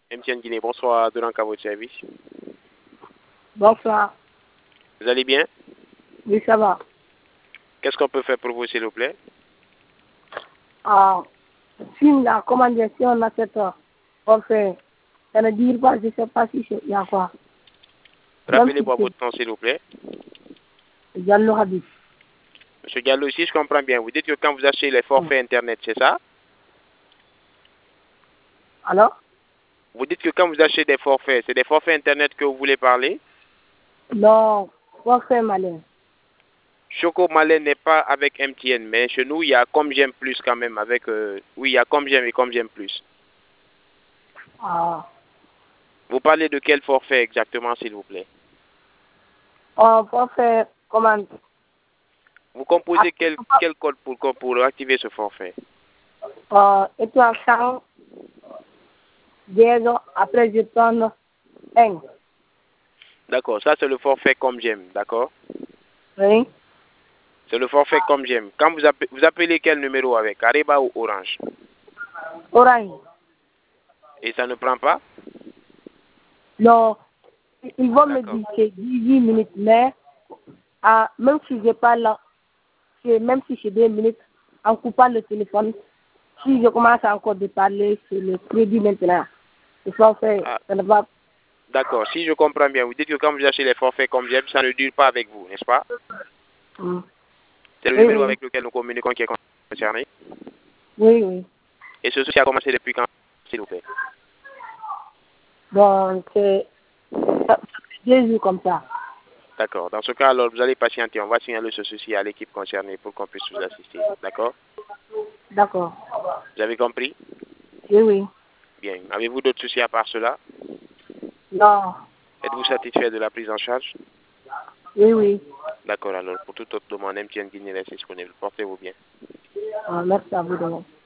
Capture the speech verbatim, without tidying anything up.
M T N Guinée, bonsoir, Dolan à votre service. Bonsoir. Vous allez bien? Oui, ça va. Qu'est-ce qu'on peut faire pour vous, s'il vous plaît? Ah, film là, comment dire, si on achète euh, forfait, ça ne dit pas, je ne sais pas si c'est- il y a quoi. Rappelez-moi votre nom, s'il vous plaît. Diallo Habib. Monsieur Diallo, si je comprends bien, vous dites que quand vous achetez les forfaits Internet, c'est ça? Alors? Vous dites que quand vous achetez des forfaits, c'est des forfaits Internet que vous voulez parler? Non, forfait malin. Choco Malais n'est pas avec M T N, mais chez nous, il y a Comme J'aime Plus quand même. Avec, euh, oui, il y a Comme J'aime et Comme J'aime Plus. Ah. Vous parlez de quel forfait exactement, s'il vous plaît? On forfait, comment? Vous composez quel, quel code pour, pour activer ce forfait? Euh, étoile cent, dièse, après je prends un. D'accord, ça c'est le forfait Comme J'aime, d'accord? Oui. C'est le forfait Comme J'aime. Quand vous appelez, vous appelez quel numéro avec? Ariba ou Orange? Orange. Et ça ne prend pas? Non, ils vont me dire que dix-huit minutes, mais ah, même si je parle, même si c'est deux minutes, en coupant le téléphone, si je commence encore de parler sur le crédit maintenant, le forfait, Ah. ça ne va pas. D'accord, si je comprends bien, vous dites que quand vous achetez les forfaits Comme J'aime, ça ne dure pas avec vous, n'est-ce pas? Mm. C'est le Oui, numéro oui. avec lequel nous communiquons qui est concerné. Oui, oui. Et ce souci a commencé depuis quand, s'il vous plaît? Donc, c'est ça fait deux jours comme ça. D'accord. Dans ce cas, alors, vous allez patienter. On va signaler ce souci à l'équipe concernée pour qu'on puisse vous assister. D'accord? D'accord. Vous avez compris? Oui, oui. Bien. Avez-vous d'autres soucis à part cela? Non. Êtes-vous satisfait de la prise en charge? Oui, oui. D'accord. Alors, pour toute autre demande, M T N Guinée reste disponible. Portez-vous bien. Ah, merci à vous. De